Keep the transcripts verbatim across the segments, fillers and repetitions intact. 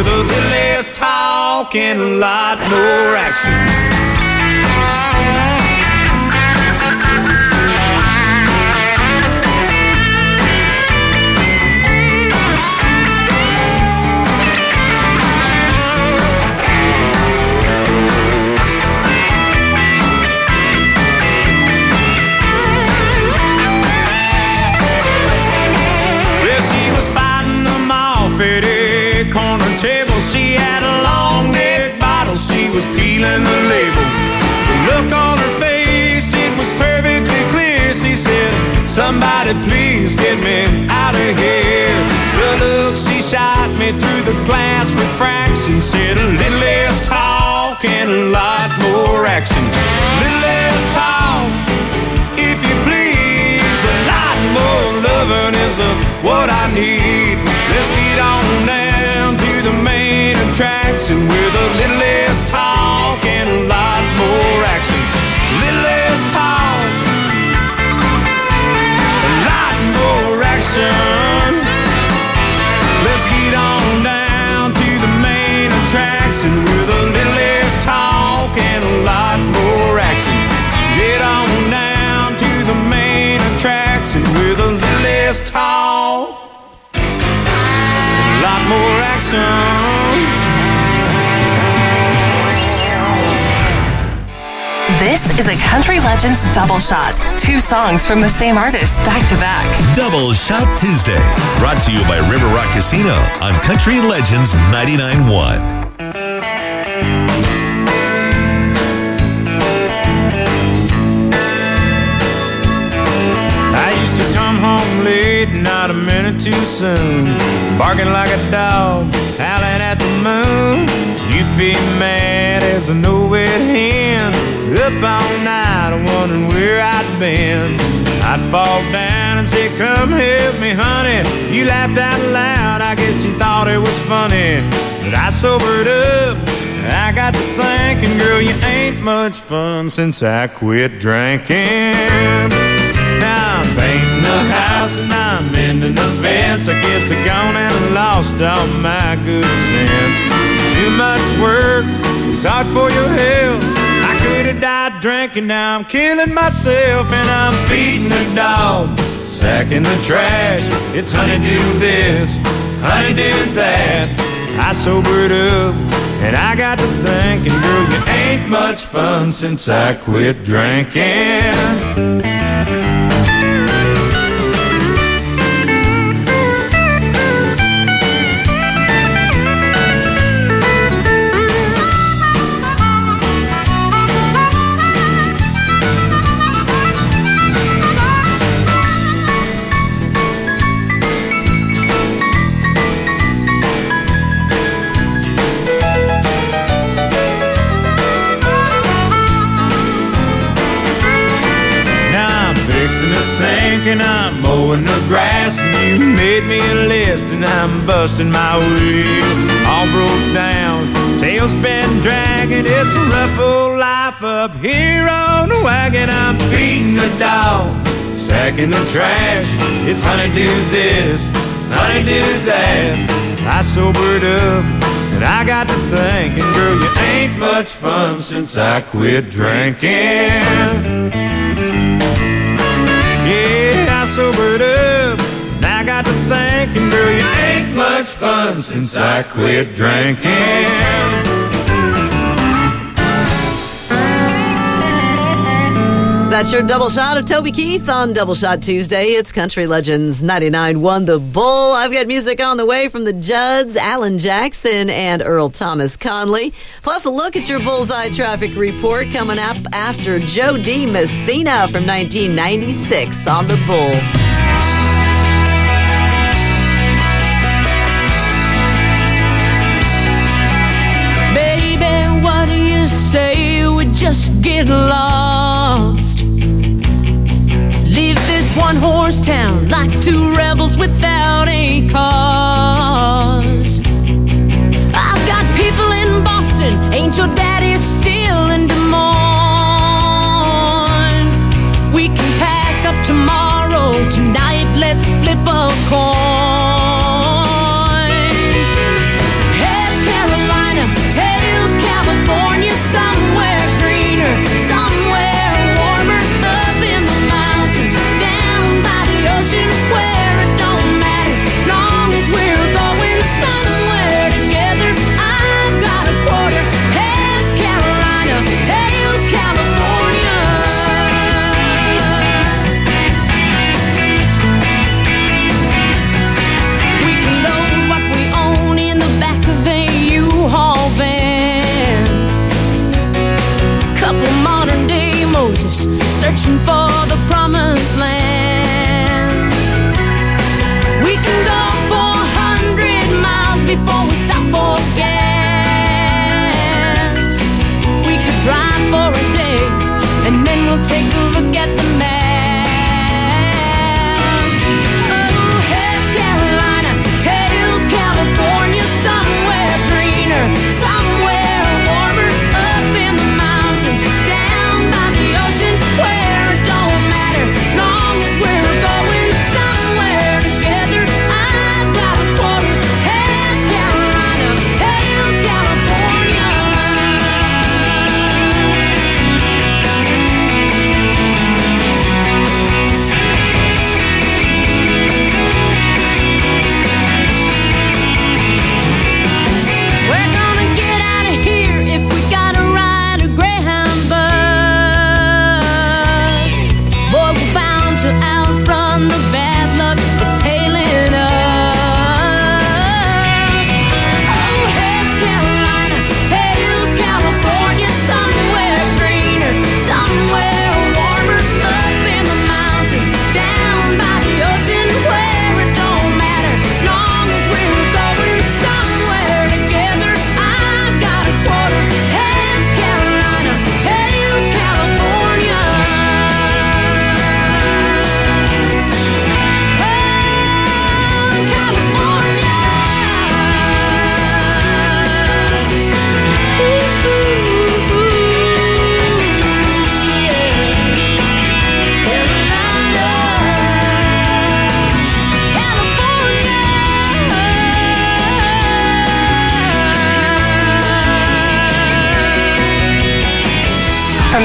with a little less talk and a lot more action. She had a long neck bottle, she was peeling the label. The look on her face, it was perfectly clear. She said, somebody please get me out of here. The look she shot me through the glass refraction said, a little less talk and a lot more action. A little less talk, if you please. A lot more loving is uh, what I need. Let's get on down to the main attraction with a little less talk and a lot more action. A little less talk, a lot more action. Let's get on down to the main attraction with a little less talk and a lot more action. Get on down to the main attraction with a little less talk, a lot more action. This is a Country Legends double shot. Two songs from the same artist back to back. Double Shot Tuesday. Brought to you by River Rock Casino on Country Legends ninety-nine point one. I used to come home late, not a minute too soon, barking like a dog, howling at the moon. You'd be mad as a no-wet hen, up all night wondering where I'd been. I'd fall down and say, come help me, honey. You laughed out loud, I guess you thought it was funny. But I sobered up, I got to thinking, girl, you ain't much fun since I quit drinking. Now I'm painting the house and I'm mending the fence. I guess I gone and lost all my good sense. Too much work, it's hard for your health. I could have died drinking, now I'm killing myself. And I'm feeding the dog, sacking the trash. It's honey do this, honey do that. I sobered up and I got to thinking, girl, you ain't much fun since I quit drinking. And I'm mowing the grass, and you made me a list, and I'm busting my wheel. All broke down, tail's been dragging. It's a rough old life up here on the wagon. I'm feeding the dog, sacking the trash. It's honey do this, honey do that. I sobered up and I got to thinking, girl, you ain't much fun since I quit drinking. Yeah, I sobered up, and I got to thinking, girl, you ain't much fun since I quit drinking. That's your double shot of Toby Keith on Double Shot Tuesday. It's Country Legends ninety-nine point one The Bull. I've got music on the way from the Judds, Alan Jackson, and Earl Thomas Conley. Plus a look at your Bullseye traffic report coming up after Joe D. Messina from nineteen ninety-six on The Bull. Baby, what do you say we just get lost? Leave this one-horse town like two rebels without a cause. I've got people in Boston, ain't your daddy still in Des Moines? We can pack up tomorrow, tonight let's flip a coin. Heads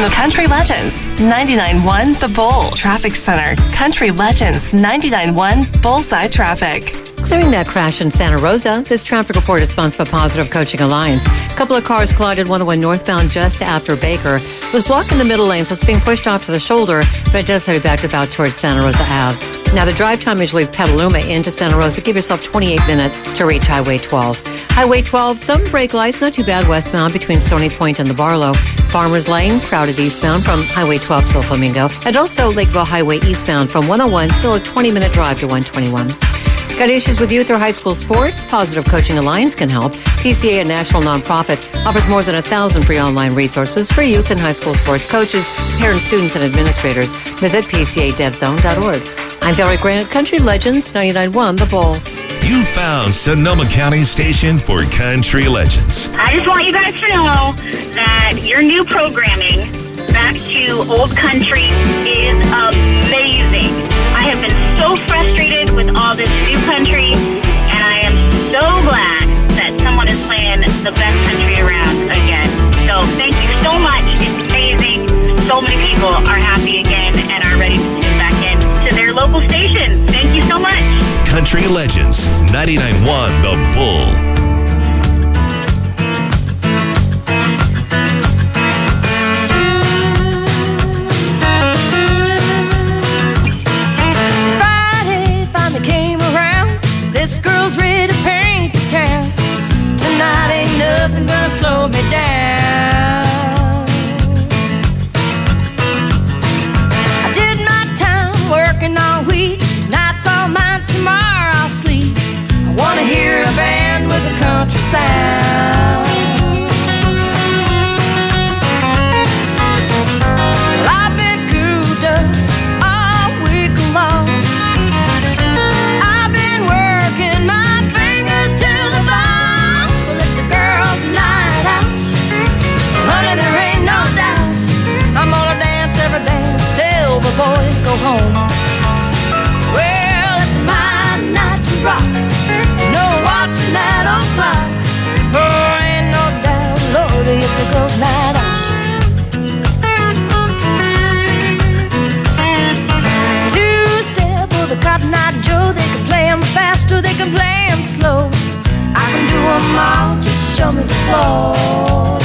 Country Legends, ninety-nine point one The Bull. Traffic Center, Country Legends, ninety-nine point one Bullseye Traffic. Clearing that crash in Santa Rosa. This traffic report is sponsored by Positive Coaching Alliance. A couple of cars collided one oh one northbound just after Baker. It was blocked in the middle lane, so it's being pushed off to the shoulder, but it does have you backed about towards Santa Rosa Avenue. Now, the drive time is leave Petaluma into Santa Rosa. Give yourself twenty-eight minutes to reach Highway twelve. Highway twelve, some brake lights, not too bad westbound between Stony Point and the Barlow. Farmers Lane, crowded eastbound from Highway twelve to Flamingo. And also Lakeville Highway eastbound from one oh one, still a twenty-minute drive to one twenty-one. Got issues with youth or high school sports? Positive Coaching Alliance can help. P C A, a national nonprofit, offers more than a thousand free online resources for youth and high school sports coaches, parents, students, and administrators. Visit P C A dev zone dot org. I'm Valerie Grant, Country Legends, ninety-nine point one The Bull. You found Sonoma County's station for Country Legends. I just want you guys to know that your new programming, Back to Old Country, is amazing. I have been so frustrated with all this new country, and I am so glad that someone is playing the best country around again. So thank you so much. It's amazing. So many people are happy again and are ready to tune back in to their local station. Thank you so much. Country Legends, ninety-nine point one The Bull. This girl's ready to paint the town. Tonight ain't nothing gonna slow me down. I did my time working all week. Tonight's all mine, tomorrow I'll sleep. I wanna hear a band with a country sound. Well, I've been cooped up all week long. Boys go home. Well, it's my night to rock. No watching that old clock. Oh, ain't no doubt, Lordy, it's a girl's night out. Two-step with a Cotton Eye Joe. They can play 'em fast or they can play 'em slow. I can do 'em all, just show me the floor.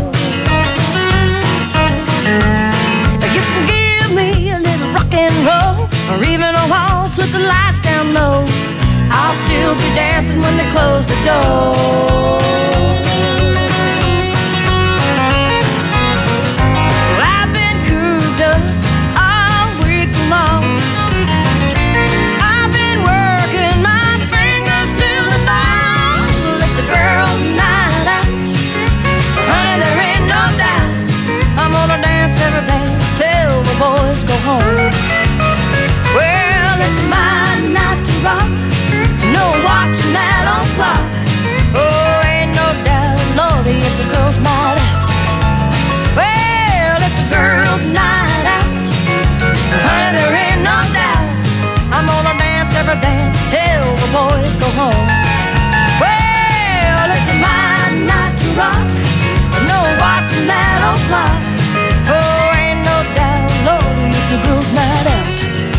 You can give me a little rock and roll, or even a waltz with the lights down low. I'll still be dancing when they close the door. Well, I've been cooped up all week long. I've been working my fingers to the bone. Well, it's a girl's night out. Honey, there ain't no doubt. I'm gonna dance every dance till the boys go home. Well, it's my night to rock. No watching that old clock. Oh, ain't no doubt, Lordy, it's a girl's night out. Well, it's a girl's night out. Honey, there ain't no doubt. I'm gonna dance every dance till the boys go home. Well, it's my night to rock. No watching that old clock. Oh, ain't no doubt, Lordy, it's a girl's night out.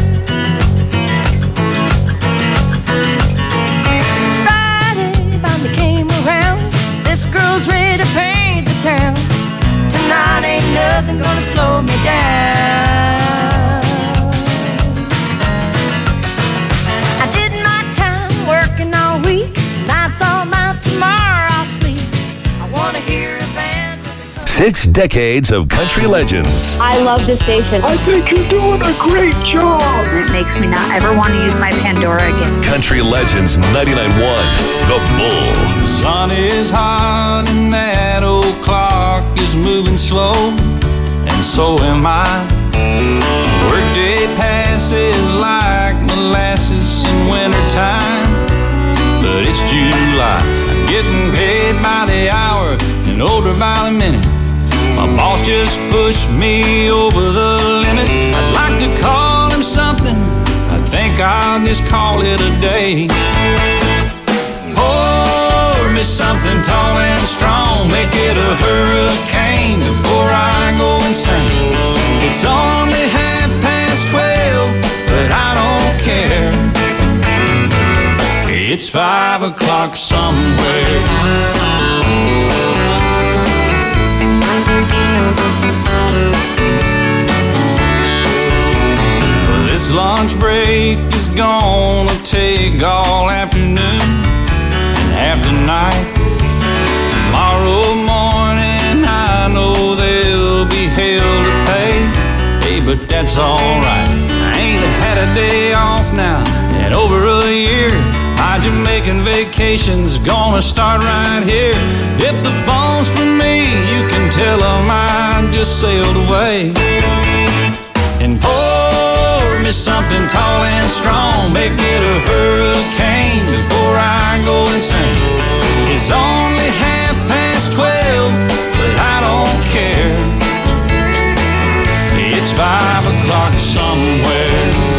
Friday finally came around. This girl's ready to paint the town. Tonight ain't nothing gonna slow me down. I did my time working all week. Tonight's all mine, tomorrow I'll sleep. I wanna hear a band. Six decades of Country Legends. I love this station. I think you're doing a great job. It makes me not ever want to use my Pandora again. Country Legends, ninety-nine point one The Bull. The sun is hot and that old clock is moving slow, and so am I. Workday passes like molasses in wintertime, but it's July. I'm getting paid by the hour and older by the minute. My boss just pushed me over the limit. I'd like to call him something. I think I'll just call it a day. Pour me something tall and strong. Make it a hurricane before I go insane. five o'clock somewhere. This lunch break is gonna take all afternoon and half the night. Tomorrow morning I know there'll be hell to pay. Hey, but that's alright. I ain't had a day off now in over a year. My Jamaican vacation's gonna start right here. If the phone's for me, you can tell them I just sailed away. And pour me something tall and strong, make it a hurricane before I go insane. It's only half past twelve, but I don't care. It's five o'clock somewhere.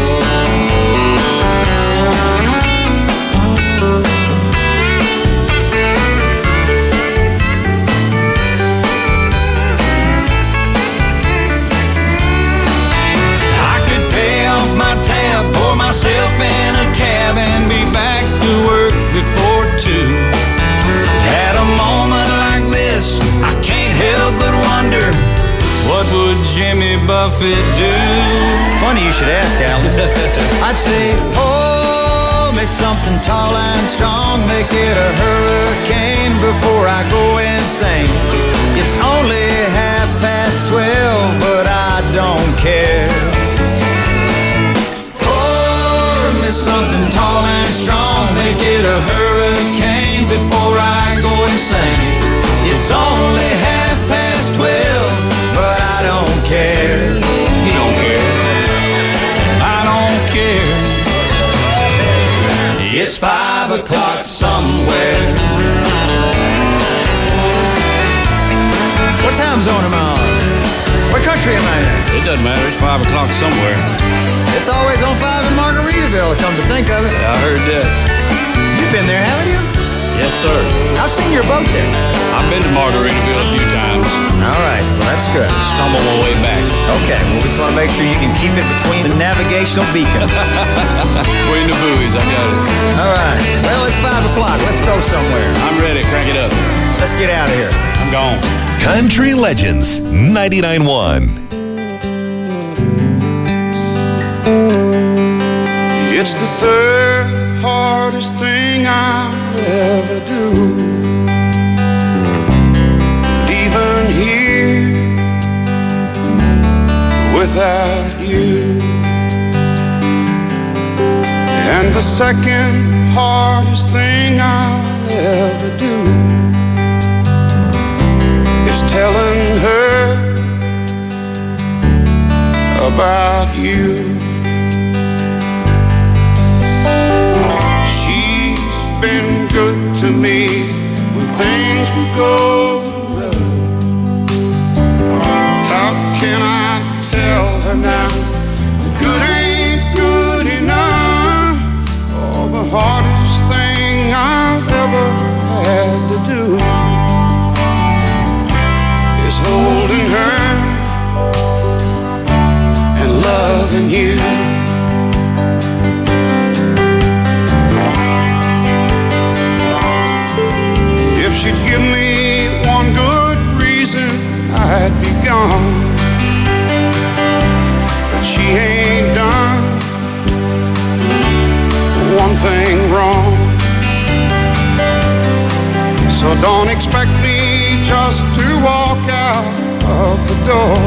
Pour myself in a cab and be back to work before two. At a moment like this, I can't help but wonder, what would Jimmy Buffett do? Funny you should ask, Alan. I'd say, pour me something tall and strong, make it a hurricane before I go insane. It's only half past twelve, but I don't care. Something tall and strong, make it a hurricane before I go insane. It's only half past twelve, but I don't care. You don't care. I don't care. It's five o'clock somewhere. What time zone am I on? What country am I in? It doesn't matter. It's five o'clock somewhere. It's always on five in Margaritaville, come to think of it. Yeah, I heard that. You've been there, haven't you? Yes, sir. I've seen your boat there. I've been to Margaritaville a few times. All right, well, that's good. Stumble my way back. Okay, well, we just want to make sure you can keep it between the navigational beacons. Between the buoys, I got it. All right, well, it's five o'clock. Let's go somewhere. I'm ready. Crank it up. Let's get out of here. I'm gone. Country Legends ninety-nine point one. It's the third hardest thing I'll ever do. Even here without you. And the second hardest thing I'll ever do is telling her about you. Been good to me when things were going rough. How can I tell her now good ain't good enough? Oh, the hardest thing I've ever had to do is holding her and loving you. She'd give me one good reason I'd be gone, but she ain't done one thing wrong. So don't expect me just to walk out of the door.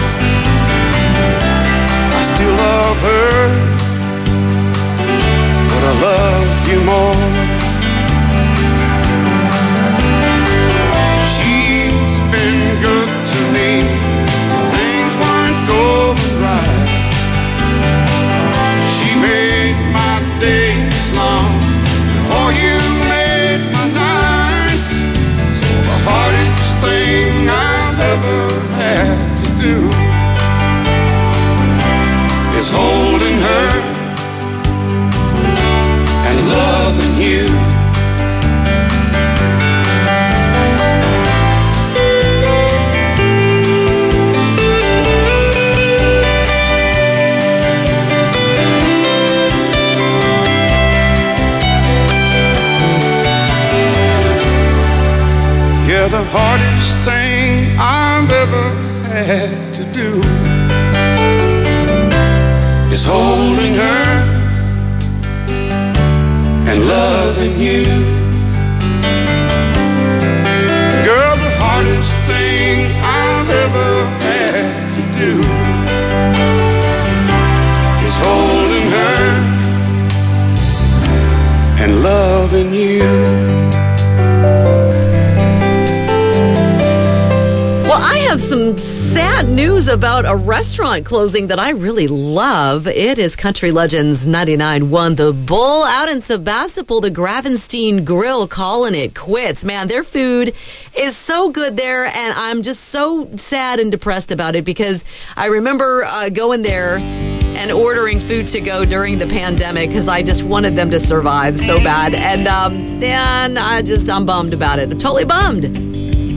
I still love her, but I love you more. Good to me, things weren't going right. She made my days long before you made my nights. So the hardest thing I've ever had to do is holding her and loving you. Yeah, the hardest thing I've ever had to do is holding her and loving you. Girl, the hardest thing I've ever had to do is holding her and loving you. Well, I have some sad news about a restaurant closing that I really love. It is Country Legends ninety-nine point one The Bull out in Sebastopol, the Gravenstein Grill, calling it quits. Man, their food is so good there, and I'm just so sad and depressed about it because I remember uh, going there and ordering food to go during the pandemic because I just wanted them to survive so bad. And um, then I just, I'm bummed about it. I'm totally bummed.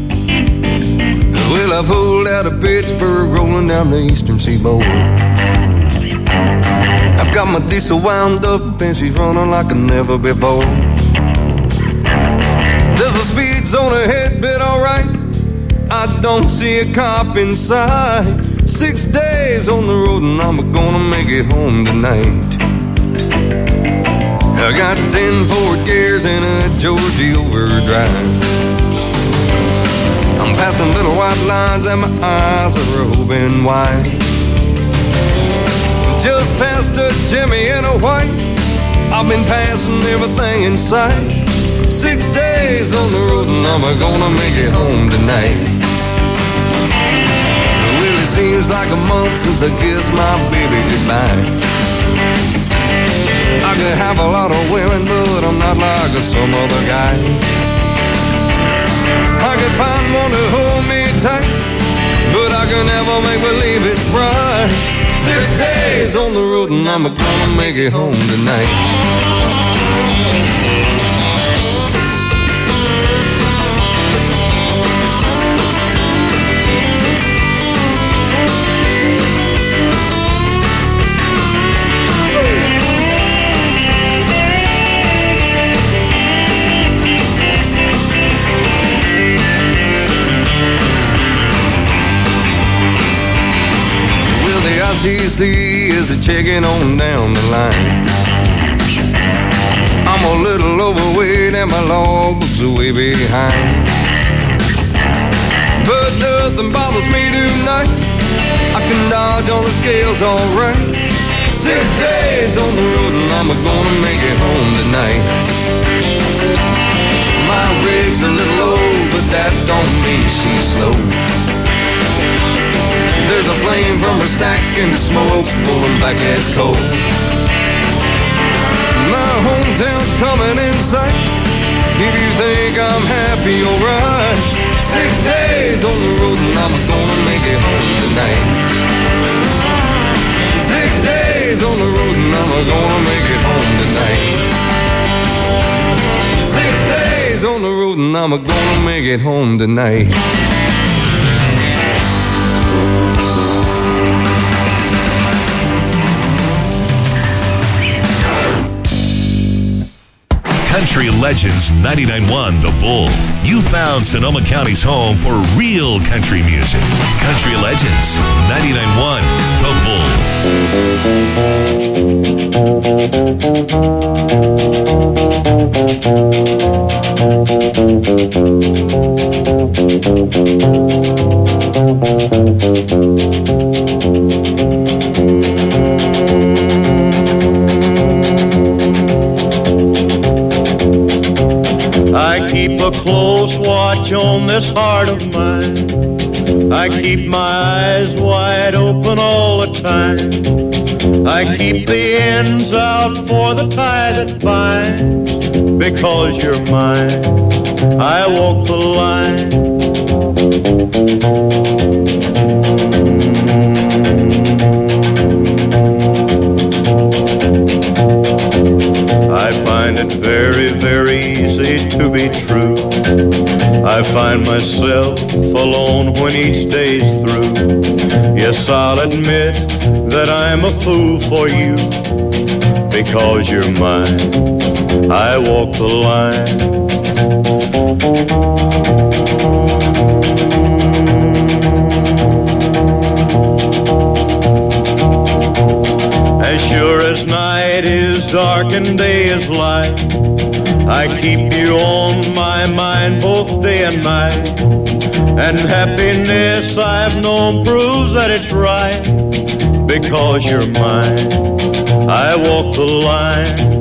Well, I pulled out of Pittsburgh, rolling down the eastern seaboard. I've got my diesel wound up and she's running like never before. There's a speed zone ahead, but alright, I don't see a cop in sight. Six days on the road and I'm gonna make it home tonight. I got ten Ford gears and a Georgia overdrive. I'm passing little white lines and my eyes are open wide. Just past a Jimmy and a white, I've been passing everything in sight. Six days on the road and I'm gonna make it home tonight. Well, it seems like a month since I kissed my baby goodbye. I could have a lot of women, but I'm not like some other guy. I could find one to hold me tight, but I can never make believe it's right. Six days on the road and I'm gonna make it home tonight. I C C is a checking on down the line. I'm a little overweight and my logbook's way behind, but nothing bothers me tonight. I can dodge on the scales alright. Six days on the road and I'm gonna make it home tonight. My rig's a little low, but that don't mean she's slow. There's a flame from her stack and the smoke's pulling back as coal. My hometown's coming in sight. If you think I'm happy, alright. Six days on the road and I'm gonna make it home tonight. Six days on the road and I'm gonna make it home tonight. Six days on the road and I'm gonna make it home tonight. Country Legends ninety-nine point one The Bull. You found Sonoma County's home for real country music. Country Legends ninety-nine point one The Bull. I keep a close watch on this heart of mine. I keep my eyes wide open all the time. I keep the ends out for the tie that binds. Because you're mine, I walk the line. I find it very, very easy to be true. I find myself alone when each day's through. Yes, I'll admit that I'm a fool for you. Because you're mine, I walk the line. I keep you on my mind both day and night. And happiness I've known proves that it's right. Because you're mine, I walk the line.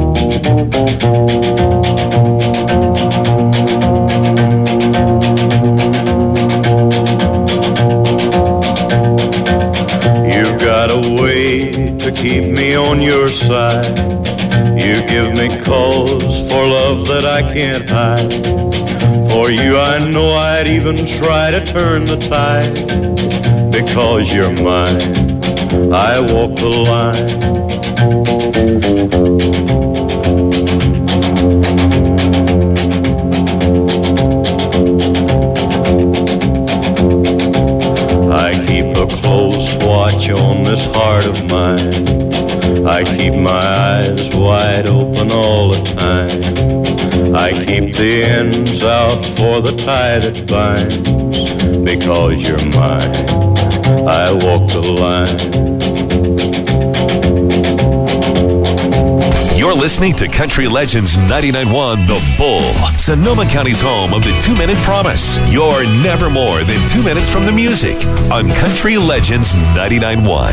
You've got a way to keep me on your side. You give me cause for love that I can't hide. For you I know I'd even try to turn the tide. Because you're mine, I walk the line. I keep a close watch on this heart of mine. I keep my eyes wide open all the time. I keep the ends out for the tie that binds. Because you're mine, I walk the line. You're listening to Country Legends ninety-nine point one The Bull, Sonoma County's home of the two-minute promise. You're never more than two minutes from the music on Country Legends ninety-nine point one.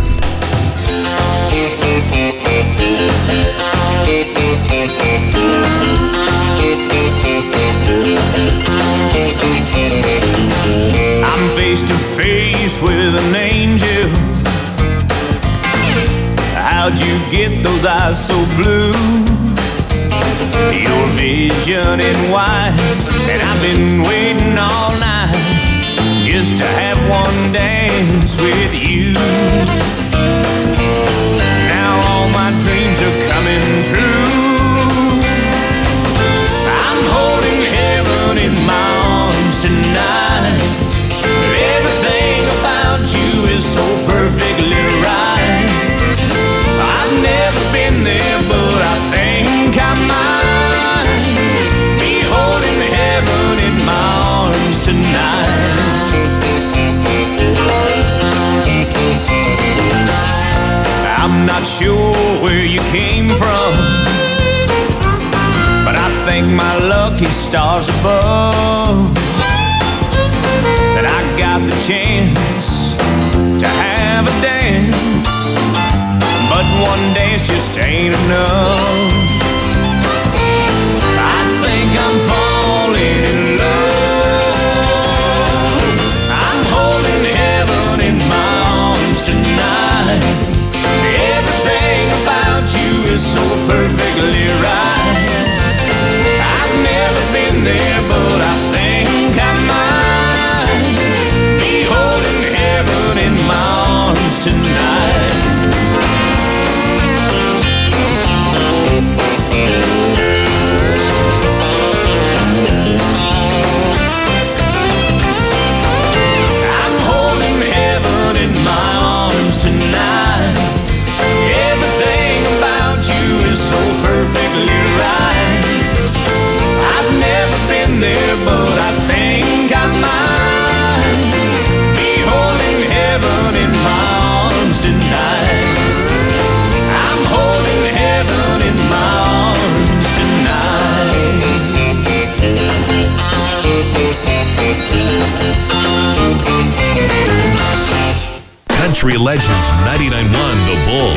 I'm face to face with an angel. How'd you get those eyes so blue? Your vision in white, and I've been waiting all night just to have one dance with you. Now all my dreams are coming true. I'm holding heaven in my arms tonight. Everything about you is so perfectly right. I've never been there, but I think I might be holding heaven in my arms tonight. I'm not sure where you came from, but I thank my lucky stars above that I got the chance to have a dance. But one dance just ain't enough. I think I'm falling in love. I'm holding heaven in my arms tonight. Everything about you is so perfectly right. I've never been there, but I think I might be holding heaven in my arms tonight. I'm holding heaven in my arms tonight. Everything about you is so perfectly right. I've never been there, but I think I might be holding heaven in my arms tonight. I'm holding heaven in my arms tonight. Country Legends ninety-nine point one The Bull.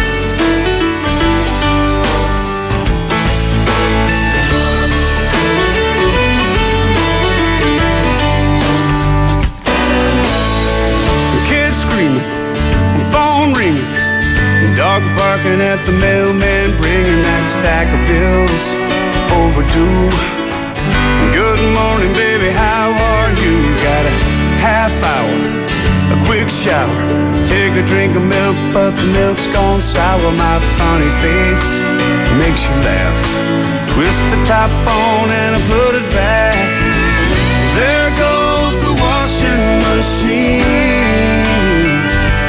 Kids screaming, phone ringing, dog barking at the mailman, bringing that stack of bills overdue. Good morning, baby, how are you? Got a half hour, a quick shower, take a drink of milk, but the milk's gone sour. My funny face makes you laugh. Twist the top on and I put it back. There goes the washing machine.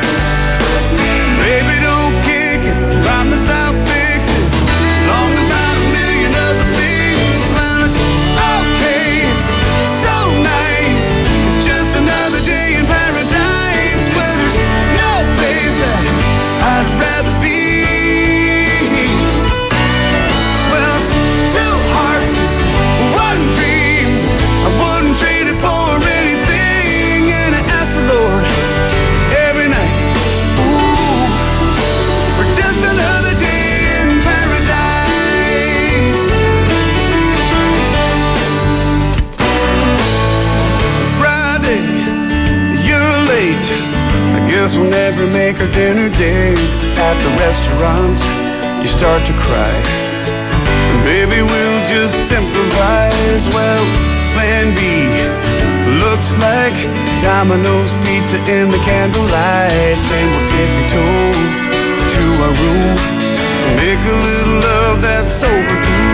Baby, don't kick it, promise I'll fix it. Long about a million other things, well, it's okay, it's so nice. It's just another day in paradise where there's no place that I'd rather be. Well, it's too hard never make our dinner date. At the restaurant, you start to cry. And baby, we'll just improvise. Well, plan B looks like Domino's pizza in the candlelight. Then we'll tippy-toe to our room, make a little love that's overdue.